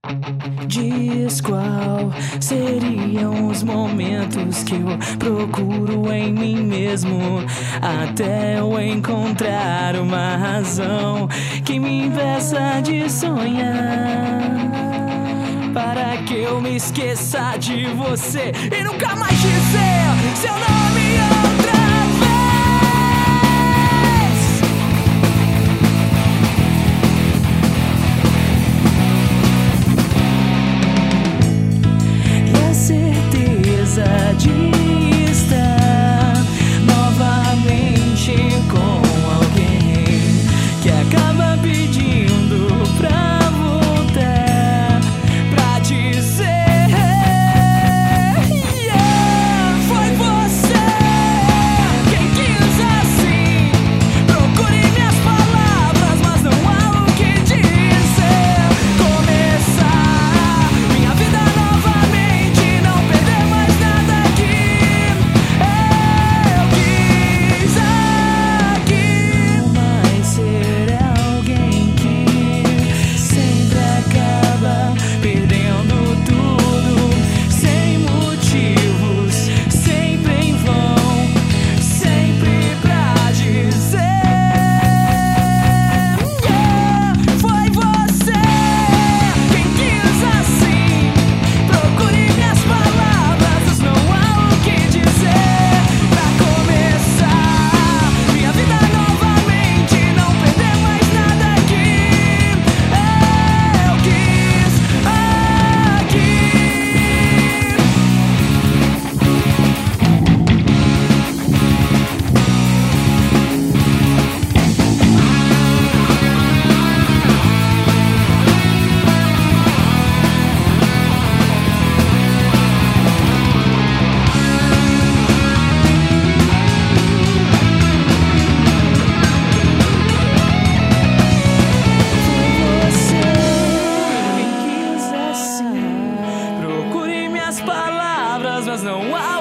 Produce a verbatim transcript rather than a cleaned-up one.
Diz qual seriam os momentos que eu procuro em mim mesmo, até eu encontrar uma razão que me impeça de sonhar, para que eu me esqueça de você e nunca mais dizer seu nome outra vez. E a certeza de estar novamente com alguém que acaba pedindo pra voltar, pra dizer yeah, foi você quem quis assim. Procure minhas palavras, mas não há o que dizer. Começar minha vida novamente, não perder mais nada aqui. Eu quis aqui, mas ser alguém que sempre acaba perdendo tudo, sem motivos, sempre em vão, sempre pra dizer yeah, foi você quem quis assim. Procure minhas palavras, mas não há o que dizer. Pra começar minha vida novamente, não perder mais nada aqui. Eu quis aqui. Você quem quis assim. Procure minhas palavras, mas não há